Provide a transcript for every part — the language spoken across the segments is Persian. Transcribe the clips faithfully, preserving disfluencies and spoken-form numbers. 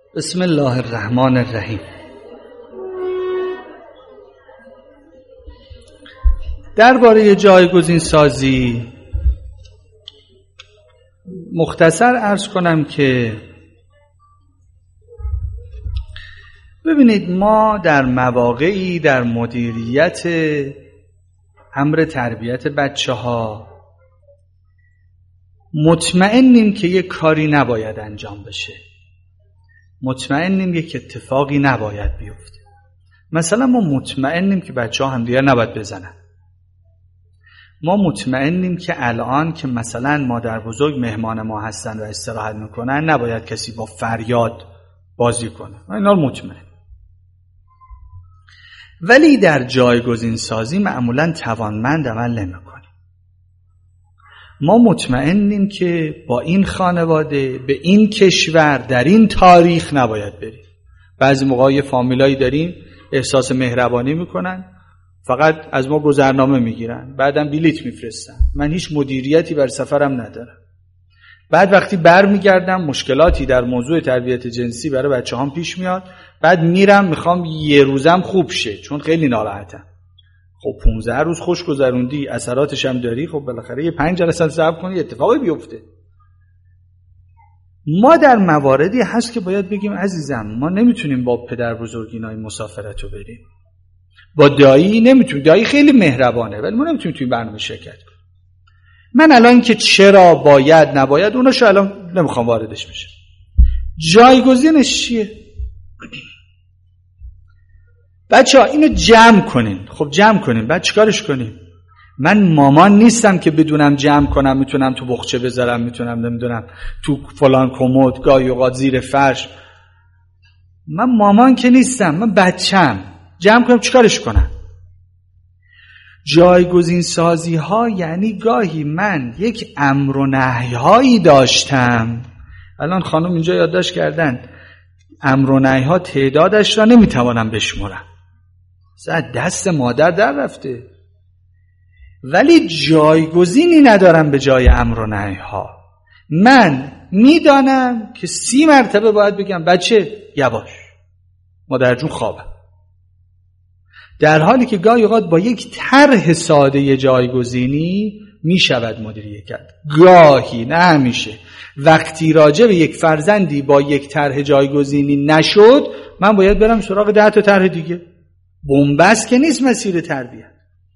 بسم الله الرحمن الرحیم. درباره جایگزین سازی مختصر عرض کنم که ببینید، ما در مواقعی در مدیریت امر تربیت بچه ها مطمئنیم که یک کاری نباید انجام بشه، مطمئنیم یک اتفاقی نباید بیفته. مثلا ما مطمئنیم که بچه ها همدیگر نباید بزنن، ما مطمئنیم که الان که مثلا مادر بزرگ مهمان ما هستن و استراحت میکنن نباید کسی با فریاد بازی کنه، اینا رو مطمئن. ولی در جایگزین سازی معمولا توانمند عمل نمیکنیم. ما مطمئنیم که با این خانواده به این کشور در این تاریخ نباید بریم. بعضی موقع یه فامیلایی داریم احساس مهربانی میکنن، فقط از ما گذرنامه میگیرن، بعدم بلیط میفرستن، من هیچ مدیریتی بر سفرم ندارم. بعد وقتی بر میگردم مشکلاتی در موضوع تربیت جنسی برای بچه هم پیش میاد، بعد میرم میخوام یه روزم خوب شه چون خیلی ناراحتم. خب پونزده روز خوش گذروندی، اثراتش هم داری، خب بالاخره یه پنج جلسه صبر کنی اتفاقی بیفته. ما در مواردی هست که باید بگیم عزیزم ما نمیتونیم با پدر بزرگینای مسافرت رو بریم، با دایی نمیتونیم، دایی خیلی مهربانه ولی ما نمیتونیم توی برنامه شرکت کنیم. من الان که چرا باید نباید اوناشو الان نمیخوام واردش بشم. جایگزینش چیه؟ بچه ها اینو جمع کنین. خب جمع کنین، بعد چیکارش کنین؟ من مامان نیستم که بدونم جمع کنم، میتونم تو بخچه بذارم، میتونم نمیدونم تو فلان کمد، گاهی اوقات زیر فرش. من مامان که نیستم، من بچم. جمع کنم چیکارش کنم؟ جایگزین سازی ها یعنی گاهی من یک امر و نهی هایی داشتم، الان خانم اینجا یادداشت کردن امر و نهی ها تعدادش را نمیتوانم بشمرم، زد دست مادر در رفته، ولی جایگزینی ندارم به جای امر و نهی ها. من میدانم که سی مرتبه باید بگم بچه یواش، مادر جون خوابم، در حالی که گاهی اوقات با یک طرح ساده جایگزینی می شود مدیریت کرد. گاهی، نه همیشه، وقتی راجع به یک فرزندی با یک طرح جایگزینی نشد، من باید برم سراغ ده تا طرح دیگه. بنبست که نیست مسیر تربیت.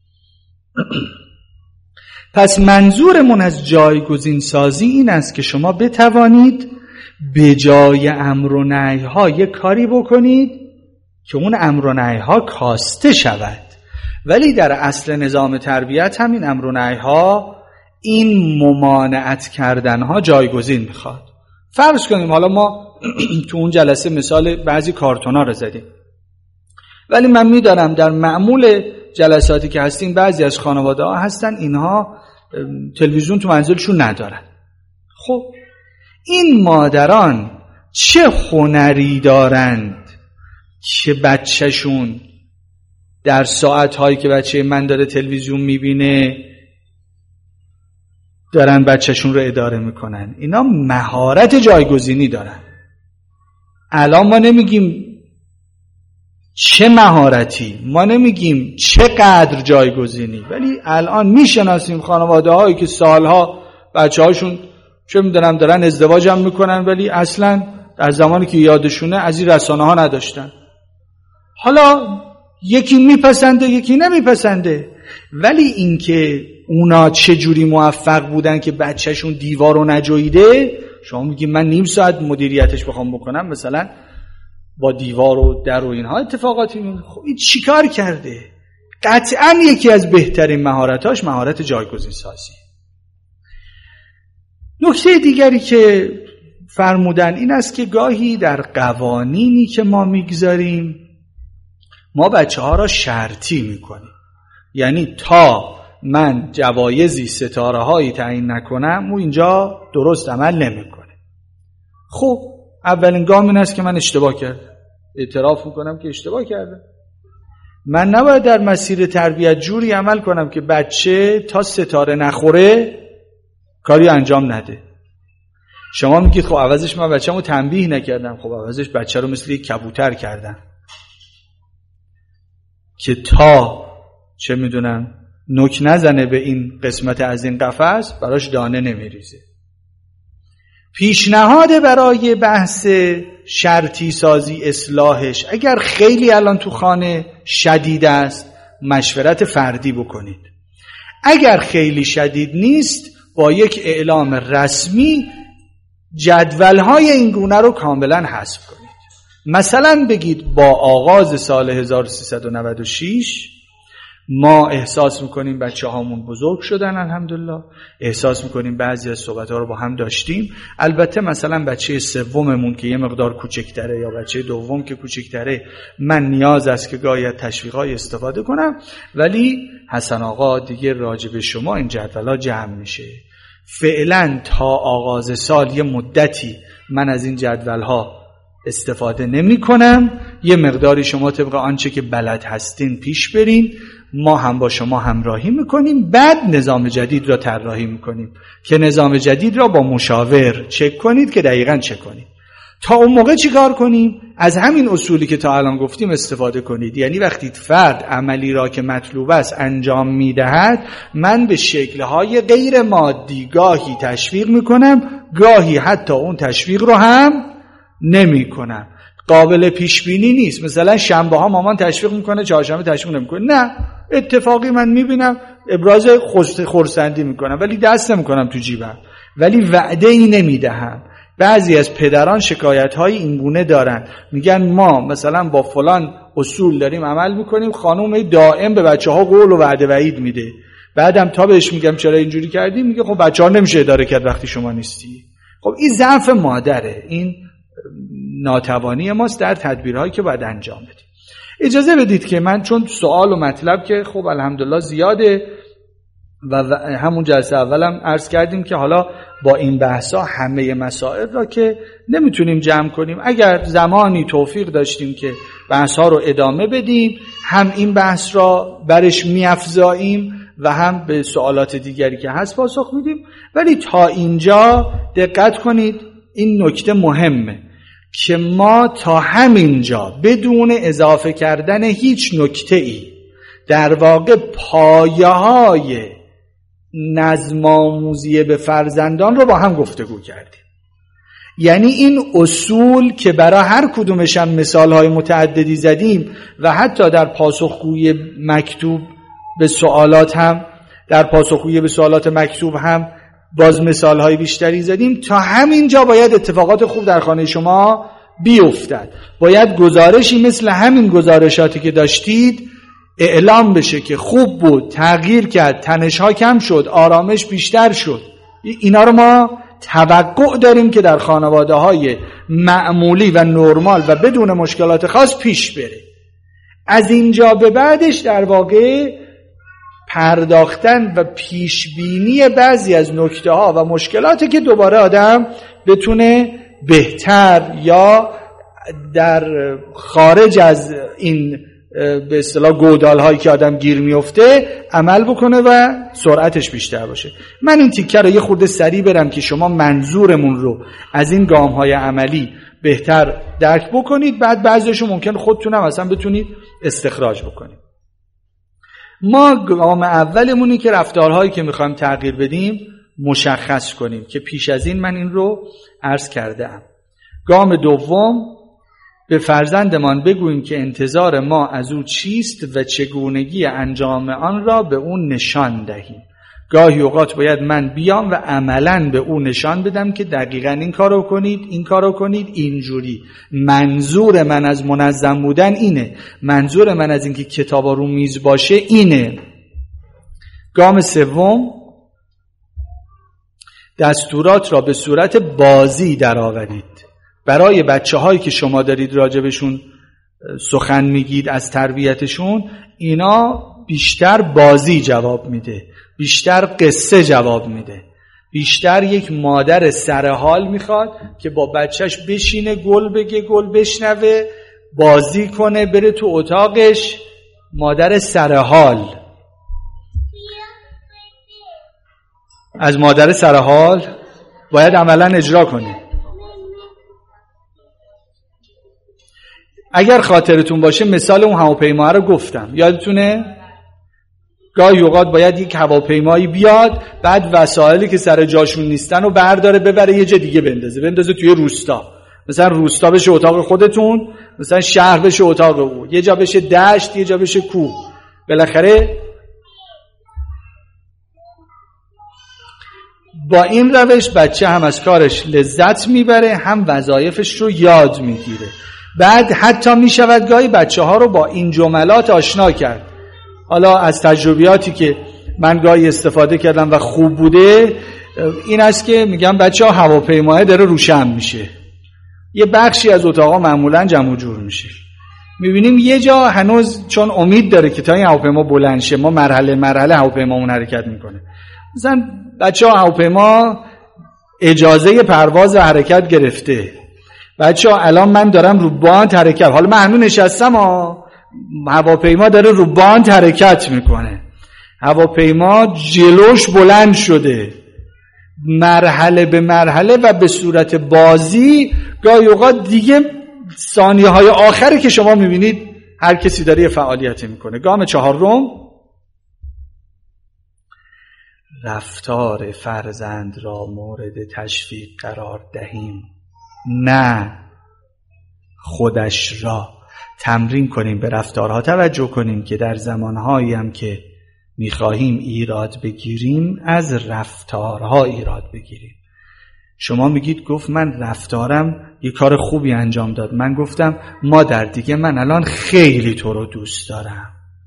پس منظورمون از جایگزین سازی این است که شما بتوانید به جای امر و نهی ها یک کاری بکنید که اون امر و نهی ها کاسته شود. ولی در اصل نظام تربیت همین امر و نهی ها، این ممانعت کردن ها جایگزین میخواد. فرض کنیم حالا ما تو اون جلسه مثال بعضی کارتون ها رو زدیم، ولی من میدارم در معمول جلساتی که هستیم بعضی از خانواده ها هستن اینها تلویزیون تو منزلشون ندارن. خب این مادران چه هنری دارند که بچهشون در ساعتهایی که بچه من داره تلویزیون میبینه دارن بچهشون رو اداره میکنن. اینا مهارت جایگزینی دارن. الان ما نمیگیم چه مهارتی، ما نمیگیم چقدر جایگزینی، ولی الان میشناسیم خانواده هایی که سالها بچه هاشون چه میدونم دارن ازدواج هم میکنن ولی اصلا در زمانی که یادشونه از این رسانه ها نداشتن. حالا یکی میپسنده یکی نمیپسنده، ولی اینکه اونا چه جوری موفق بودن که بچهشون دیوار رو نجویده، شما میگی من نیم ساعت مدیریتش بخوام بکنم مثلا با دیوار و در و اینها اتفاقاتی میفته. خب این چیکار کرده؟ قطعا یکی از بهترین مهارتاش مهارت جایگزین سازی. نکته دیگری که فرمودن این است که گاهی در قوانینی که ما میگذاریم ما بچه ها را شرطی میکنیم، یعنی تا من جوایزی ستاره هایی تعیین نکنم او اینجا درست عمل نمیکنه. خب اولین گام این است که من اشتباه کردم، اعتراف میکنم که اشتباه کردم. من نباید در مسیر تربیت جوری عمل کنم که بچه تا ستاره نخوره کاری انجام نده. شما میگید خب عوضش من بچه‌مو تنبیه نکردم، خب عوضش بچه رو مثل یک کبوتر کردم که تا چه میدونم نوک نزنه به این قسمت از این قفس براش دانه نمیریزه. پیشنهاد برای بحث شرطی سازی اصلاحش، اگر خیلی الان تو خانه شدید است مشورت فردی بکنید، اگر خیلی شدید نیست با یک اعلام رسمی جدولهای این گونه رو کاملا حذف کنید. مثلا بگید با آغاز سال هزار و سیصد و نود و شش ما احساس میکنیم بچه هامون بزرگ شدن، الحمدلله احساس میکنیم بعضی از صحبت ها رو با هم داشتیم، البته مثلا بچه سوممون که یه مقدار کوچکتره یا بچه دوم که کوچکتره من نیاز است که گاهی از تشویق‌های استفاده کنم، ولی حسن آقا دیگه راجب شما این جدولا جمع میشه. فعلا تا آغاز سال یه مدتی من از این جدولها استفاده نمی کنم، یه مقداری شما طبق آنچه که بلد هستین پیش برین، ما هم با شما همراهی میکنیم، بعد نظام جدید را طراحی میکنیم که نظام جدید را با مشاور چک کنید که دقیقاً چک کنید. تا اون موقع چی کار کنیم؟ از همین اصولی که تا الان گفتیم استفاده کنید. یعنی وقتی فرد عملی را که مطلوب است انجام میدهد، من به شکل‌های غیر مادی گاهی تشویق میکنم، گاهی حتی اون تشویق رو هم نمی کنم. قابل پیش بینی نیست. مثلا شنبه ها مامان تشویق میکنه، چهارشنبه تشویق نمیکنه. نه، اتفاقی من میبینم ابراز خرسندی میکنم ولی دست نمیکنم تو جیبم، ولی وعده ای نمیدهم. بعضی از پدران شکایت های این گونه دارن، میگن ما مثلا با فلان اصول داریم عمل میکنیم، خانم دائم به بچه ها قول و وعده وعید میده، بعدم تا بهش میگم چرا اینجوری کردی میگه خب بچه ها نمیشه اداره کرد وقتی شما نیستی. خب این ضعف مادره، این ناتوانی ماست در تدبیرهایی که باید انجام بدیم. اجازه بدید که من چون سوال و مطلب که خب الحمدلله زیاده و همون جلسه اولم عرض کردیم که حالا با این بحثا همه مسائل را که نمیتونیم جمع کنیم، اگر زمانی توفیق داشتیم که بحثا رو ادامه بدیم هم این بحث را برش میافزاییم و هم به سوالات دیگری که هست پاسخ میدیم. ولی تا اینجا دقت کنید، این نکته مهمه که ما تا همینجا بدون اضافه کردن هیچ نکته ای در واقع پایه های نظم آموزی به فرزندان رو با هم گفتگو کردیم. یعنی این اصول که برای هر کدومش هم مثال های متعددی زدیم و حتی در پاسخگویی مکتوب به سوالات هم در پاسخگویی به سوالات مکتوب هم باز مثال های بیشتری زدیم. تا همینجا باید اتفاقات خوب در خانه شما بیفتد، باید گزارشی مثل همین گزارشاتی که داشتید اعلام بشه که خوب بود، تغییر کرد، تنش ها کم شد، آرامش بیشتر شد. اینا رو ما توقع داریم که در خانواده های معمولی و نرمال و بدون مشکلات خاص پیش بره. از اینجا به بعدش در واقع پرداختن و پیشبینی بعضی از نکته ها و مشکلاتی که دوباره آدم بتونه بهتر یا در خارج از این به اصطلاح گودال هایی که آدم گیر میفته عمل بکنه و سرعتش بیشتر باشه. من این تیکه رو یه خورده سریع برم که شما منظورمون رو از این گام های عملی بهتر درک بکنید، بعد بعضیشو ممکن خودتونم اصلا بتونید استخراج بکنید. ما گام اولمونی که رفتارهایی که میخوایم تغییر بدیم مشخص کنیم که پیش از این من این رو عرض کردم. گام دوم، به فرزندمان بگوییم که انتظار ما از او چیست و چگونگی انجام آن را به اون نشان دهیم. گاهی اوقات باید من بیام و عملاً به اون نشان بدم که دقیقاً این کارو کنید، این کارو کنید، اینجوری. منظور من از منظم بودن اینه، منظور من از اینکه کتابا رو میز باشه اینه. گام سوم، دستورات را به صورت بازی درآورید. برای بچه هایی که شما دارید راجبشون سخن میگید از تربیتشون، اینا بیشتر بازی جواب میده، بیشتر قصه جواب میده، بیشتر یک مادر سرحال میخواد که با بچهش بشینه گل بگه، گل بشنوه، بازی کنه، بره تو اتاقش. مادر سرحال. از مادر سرحال باید عملا اجرا کنی. اگر خاطرتون باشه مثال اون هواپیما رو گفتم، یادتونه؟ گاهی اوقات باید یک هواپیمایی بیاد، بعد وسایلی که سر جاشون نیستن رو برداره ببره یه جا دیگه بندازه بندازه توی روستا. مثلا روستا بشه اتاق خودتون، مثلا شهر بشه اتاق او، یه جا بشه دشت، یه جا بشه کوه. بالاخره با این روش بچه هم از کارش لذت میبره، هم وظایفش رو یاد میگیره. بعد حتی میشود گاهی بچه ها رو با این جملات آشنا کرد. حالا از تجربیاتی که من گاهی استفاده کردم و خوب بوده این است که میگم بچه ها هواپیماه داره روشن میشه، یه بخشی از اتاقا معمولا جمع جور میشه، میبینیم یه جا هنوز چون امید داره که تا این هواپیما بلند شه ما مرحله مرحله هواپیمامون حرکت میکنه. مثلا بچه ها هواپیما اجازه پرواز و حرکت گرفته، بچه ها الان من دارم رو باند حرکت، حالا من هنوز نشستم ها، هواپیما داره رو باند حرکت میکنه، هواپیما جلوش بلند شده، مرحله به مرحله و به صورت بازی. گاهی اوقات دیگه ثانیه های آخری که شما میبینید هر کسی داره یه فعالیتی میکنه. گام چهارم، رفتار فرزند را مورد تشویق قرار دهیم، نه خودش را. تمرین کنیم، به رفتارها توجه کنیم که در زمانهایی هم که میخواهیم ایراد بگیریم از رفتارها ایراد بگیریم. شما میگید گفت من رفتارم یه کار خوبی انجام داد، من گفتم مادر دیگه من الان خیلی تو رو دوست دارم.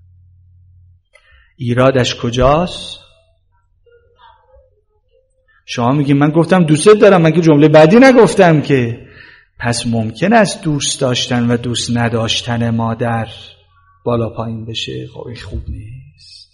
ایرادش کجاست؟ شما میگید من گفتم دوستت دارم، من که جمله بعدی نگفتم که. پس ممکن است دوست داشتن و دوست نداشتن مادر بالا پایین بشه. خب این خوب نیست.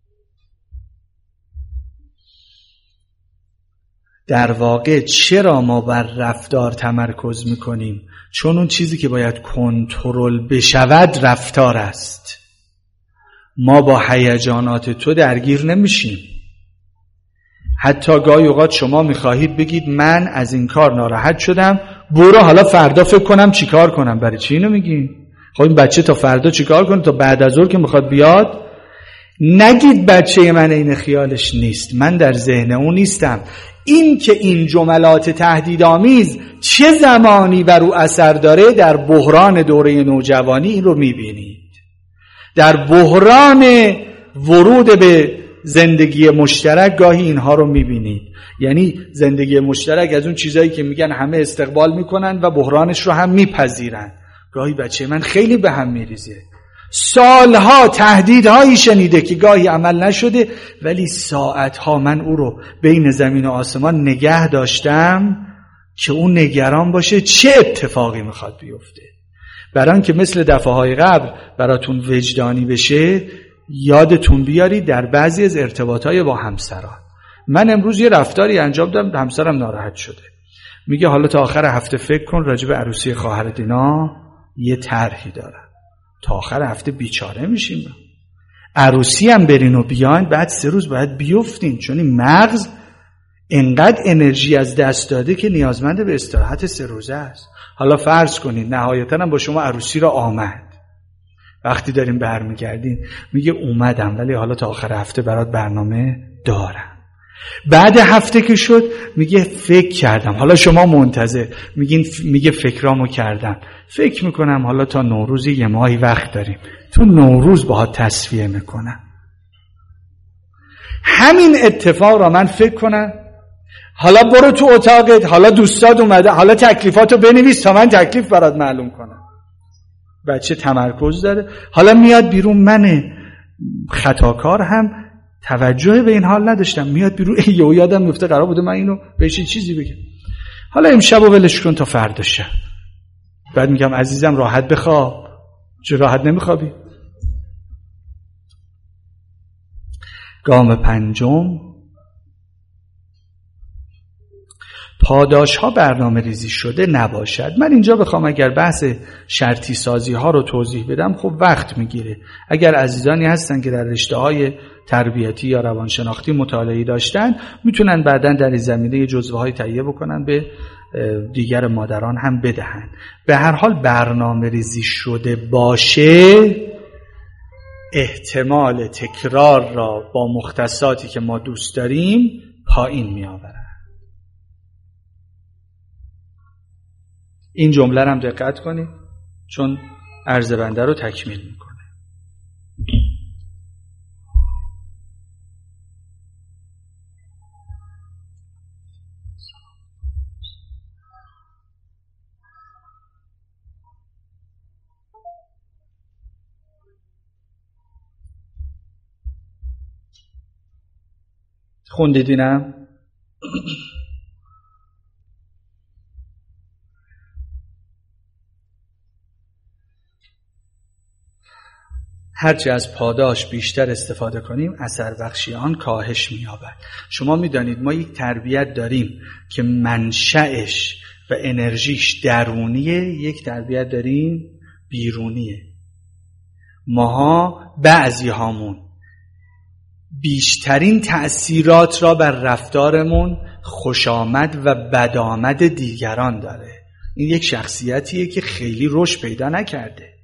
در واقع چرا ما بر رفتار تمرکز میکنیم؟ چون اون چیزی که باید کنترل بشود رفتار است. ما با هیجانات تو درگیر نمیشیم. حتی گاهی اوقات شما میخواهید بگید من از این کار ناراحت شدم، برو حالا فردا فکر کنم چیکار کنم. برای چی اینو میگی؟ خب این بچه تا فردا چیکار کنه؟ تا بعد از ظهر که میخواد بیاد؟ نگید بچه من این خیالش نیست، من در ذهن اون نیستم. این که این جملات تهدیدآمیز چه زمانی بر او اثر داره، در بحران دوره نوجوانی این رو میبینید. در بحران ورود به زندگی مشترک گاهی اینها رو میبینید. یعنی زندگی مشترک از اون چیزایی که میگن همه استقبال میکنن و بحرانش رو هم میپذیرن. گاهی بچه من خیلی به هم میریزه، سالها تهدیدهایی شنیده که گاهی عمل نشده، ولی ساعتها من او رو بین زمین و آسمان نگه داشتم که اون نگران باشه چه اتفاقی میخواد بیفته. برای اینکه مثل دفعه‌های قبل براتون وجدانی بشه، یادتون بیاری در بعضی از ارتباطهای با همسران. من امروز یه رفتاری انجام دادم، همسرم ناراحت شده، میگه حالا تا آخر هفته فکر کن راجع به عروسی خواهر دینا یه طرحی دارم. تا آخر هفته بیچاره میشیم، عروسی هم برین و بیاین، بعد سه روز باید بیفتین، چون این مغز انقدر انرژی از دست داده که نیازمند به استراحت سه روزه است. حالا فرض کنید نهایتاً هم با شما عروسی را آمد، وقتی داریم برمیگردین میگه اومدم ولی حالا تا آخر هفته برات برنامه دارم. بعد هفته که شد میگه فکر کردم، حالا شما منتظر میگین، میگه فکرامو کردم، فکر میکنم حالا تا نوروز یه ماهی وقت داریم، تو نوروز باهات تصفیه میکنم. همین اتفاق را من فکر کنم، حالا برو تو اتاقت، حالا دوستات اومده، حالا تکلیفاتو بنویس تا من تکلیف برات معلوم کنم. بچه تمرکز داره، حالا میاد بیرون، من خطاکار هم توجه به این حال نداشتم، میاد بیرون یهو یادم میفته قرار بوده من اینو بهش چیزی بگم، حالا امشبو ولش کن تا فردا شب. بعد میگم عزیزم راحت بخواب، چه راحت نمیخوابی؟ گام پنجم، پاداش ها برنامه ریزی شده نباشد. من اینجا بخوام اگر بحث شرطی سازی ها رو توضیح بدم خب وقت میگیره. اگر عزیزانی هستن که در رشته های تربیتی یا روانشناختی مطالعه‌ای داشتن میتونن بعداً در این زمینه جزوه‌های تهیه بکنن به دیگر مادران هم بدهن. به هر حال برنامه ریزی شده باشه احتمال تکرار را با مختصاتی که ما دوست داریم پایین می آورد. این جمله هم دقت کنید چون عرض بنده رو تکمیل میکنه. خوندیدینم؟ هرچی از پاداش بیشتر استفاده کنیم اثر بخشی آن کاهش می‌یابد. شما می‌دانید ما یک تربیت داریم که منشأش و انرژیش درونیه، یک تربیت داریم بیرونیه. ماها بعضی هامون بیشترین تأثیرات را بر رفتارمون خوشامد و بدآمد دیگران داره. این یک شخصیتیه که خیلی رشد پیدا نکرده.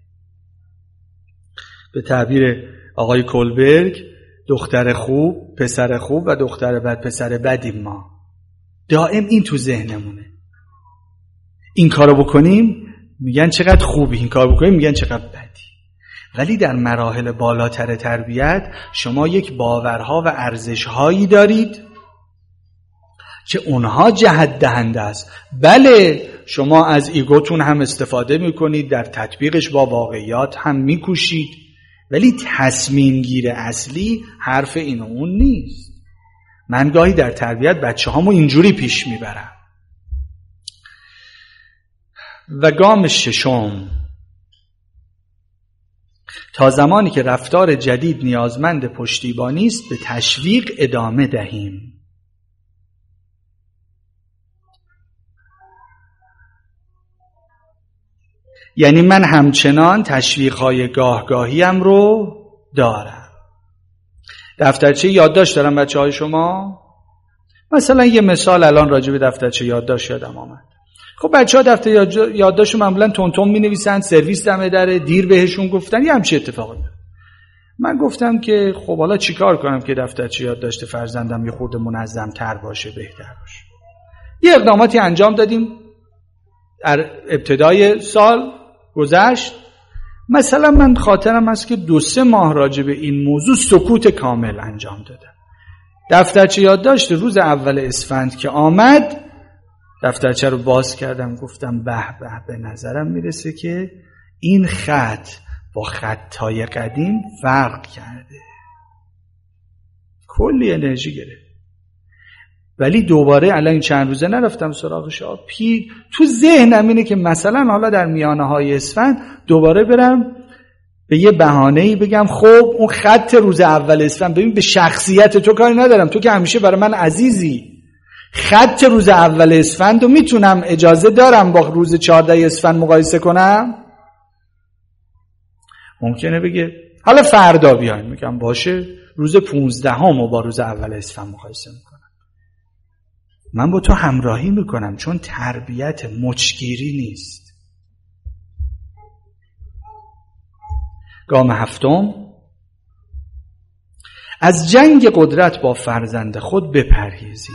به تعبیر آقای کولبرگ دختر خوب، پسر خوب و دختر بد، پسر بدیم ما. دائم این تو ذهنمونه. این کارو بکنیم میگن چقدر خوبی، این کارو بکنیم میگن چقدر بدی. ولی در مراحل بالاتر تربیت شما یک باورها و ارزش‌هایی دارید که اونها جهت دهنده است. بله شما از ایگوتون هم استفاده میکنید، در تطبیقش با واقعیات هم میکوشید، ولی تصمیم گیر اصلی حرف این و اون نیست. من گاهی در تربیت بچه هامو اینجوری پیش میبرم. و گام ششم، تا زمانی که رفتار جدید نیازمند پشتیبانی است به تشویق ادامه دهیم. یعنی من همچنان تشویق‌های گاهگاهیم رو دارم. دفترچه یادداشت دارم بچه‌های شما؟ مثلا یه مثال الان راجع به دفترچه یادداشت یادم آمد. خب بچه‌ها دفتر یادداشت معمولا تون تون می‌نویسن، سرویس دم دره، دیر بهشون گفتن، یه همچین اتفاقی میفته. من گفتم که خب حالا چیکار کنم که دفترچه یادداشت فرزندم یه خورده منظم‌تر باشه، بهتر باشه. یه اقداماتی انجام دادیم در ابتدای سال گذشت. مثلا من خاطرم هست که دو سه ماه راجع به این موضوع سکوت کامل انجام دادم. دفترچه یادداشت روز اول اسفند که آمد دفترچه رو باز کردم، گفتم به به به نظرم میرسه که این خط با خطای قدیم فرق کرده. کلی انرژی گرفت. ولی دوباره الان این چند روزه نرفتم سراغش. پی تو ذهنم اینه که مثلا حالا در میانه های اسفند دوباره برم به یه بهانه‌ای بگم خب اون خط روز اول اسفند، ببین به شخصیت تو کاری ندارم، تو که همیشه برای من عزیزی، خط روز اول اسفند رو میتونم اجازه دارم با روز چهارده اسفند مقایسه کنم؟ ممکنه بگه حالا فردا بیاین. میگم باشه، روز پونزدهم رو با روز اول اسفند مقایسه میکنم. من با تو همراهی میکنم چون تربیت مچگیری نیست. گام هفتم، از جنگ قدرت با فرزند خود بپرهیزیم.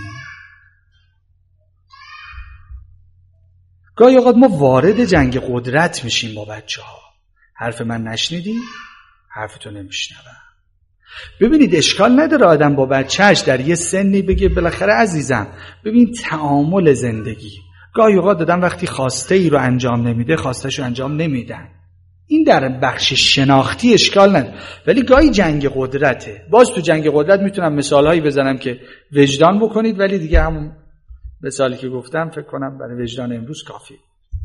گاهی اوقات ما وارد جنگ قدرت میشیم با بچه ها. حرف من نشنیدی؟ حرفتو نمیشنوم. ببینید اشکال نداره آدم با بچهش در یه سنی بگه بالاخره عزیزم ببین تعامل زندگی. گاهی اوقات آدم وقتی خواسته ای رو انجام نمیده خواسته‌شو انجام نمیدن. این در بخش شناختی اشکال نداره، ولی گاهی جنگ قدرته. باز تو جنگ قدرت میتونم مثالهایی بزنم که وجدان بکنید، ولی دیگه همون مثالی که گفتم فکر کنم برای وجدان امروز کافی.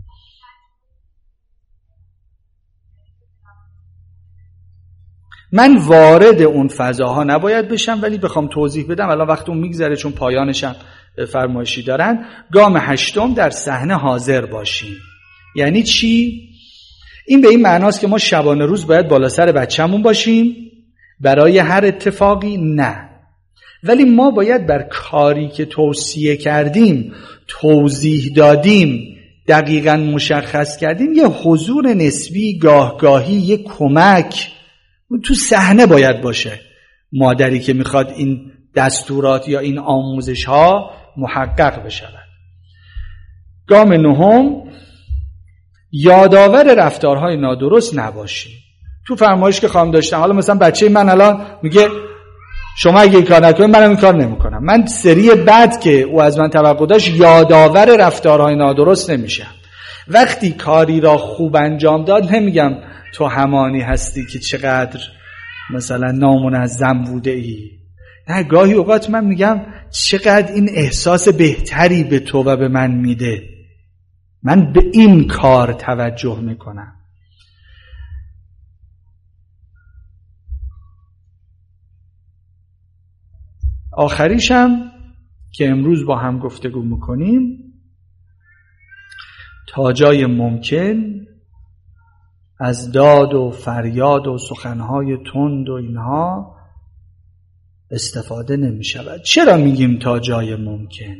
من وارد اون فضاها نباید بشم، ولی بخوام توضیح بدم الان وقت اون میگذره چون پایانشم فرمایشی دارن. گام هشتم، در صحنه حاضر باشیم. یعنی چی؟ این به این معناست که ما شبانه روز باید بالا سر بچه‌مون باشیم، برای هر اتفاقی نه، ولی ما باید بر کاری که توصیه کردیم، توضیح دادیم، دقیقاً مشخص کردیم یه حضور نسبی، گاهگاهی، یه کمک تو صحنه باید باشه. مادری که میخواد این دستورات یا این آموزش ها محقق بشود. گام نهم، یادآور رفتارهای نادرست نباشیم. تو فرمایش که خواهم داشتم، حالا مثلا بچه من الان میگه شما اگه این کار نکنید منم این کار نمیکنم، من سری بعد که او از من توقع داشت یادآور رفتارهای نادرست نمیشم. وقتی کاری را خوب انجام داد نمیگم تو همانی هستی که چقدر مثلا نامنظم بوده ای، نه، گاهی اوقات من میگم چقدر این احساس بهتری به تو و به من میده، من به این کار توجه میکنم. آخریشم که امروز با هم گفتگو میکنیم، تا جای ممکن از داد و فریاد و سخنهای تند و اینها استفاده نمی شود. چرا میگیم تا جای ممکن؟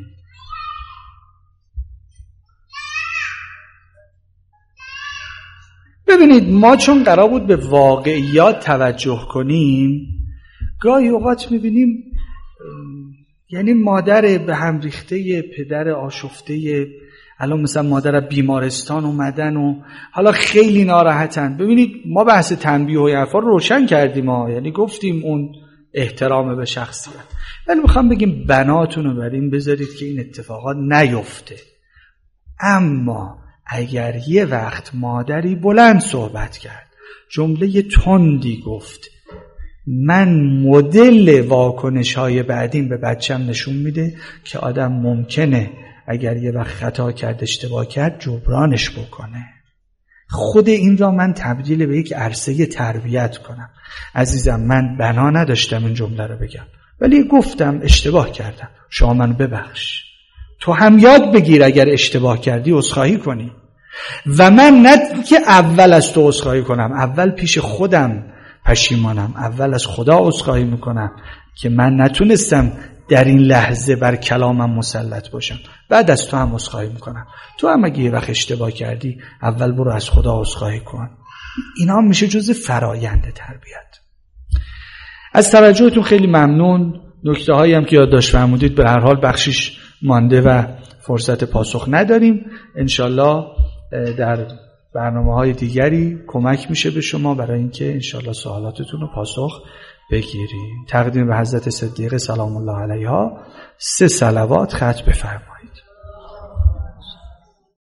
ببینید ما چون قرار بود به واقعیات توجه کنیم، گاهی اوقات میبینیم یعنی مادر به هم ریخته، پدر آشفته، الان مثلا مادر بیمارستان اومدن و حالا خیلی ناراحتن. ببینید ما بحث تنبیه و حرفا رو روشن کردیم ها، یعنی گفتیم اون احترام به شخصیت، ولی میخوام بگیم بناتون رو بر این بذارید که این اتفاقات نیفته. اما اگر یه وقت مادری بلند صحبت کرد، جمله تندی گفت، من مدل واکنش های بعدیم به بچم نشون میده که آدم ممکنه اگر یه وقت خطا کرد، اشتباه کرد، جبرانش بکنه. خود این را من تبدیل به یک عرصه تربیت کنم. عزیزم من بنا نداشتم این جمله رو بگم، ولی گفتم اشتباه کردم، شما منو ببخش. تو هم یاد بگیر اگر اشتباه کردی عذرخواهی کنی، و من نه که اول از تو عذرخواهی کنم، اول پیش خودم پشیمانم، اول از خدا عذرخواهی میکنم که من نتونستم در این لحظه بر کلامم مسلط باشم، بعد از تو هم عذرخواهی میکنم. تو هم اگه یه وقت اشتباه کردی اول برو از خدا عذرخواهی کن. اینا میشه جزء فرایند تربیت. از توجهتون خیلی ممنون. نکته هایی هم که یادداشت فرمودید به هر حال بخشش مانده و فرصت پاسخ نداریم. انشالله در برنامه های دیگری کمک میشه به شما برای اینکه انشالله سوالاتتون رو پاسخ بگیریم. تقدیم به حضرت صدیقه سلام الله علیها سه صلوات ختم بفرمایید.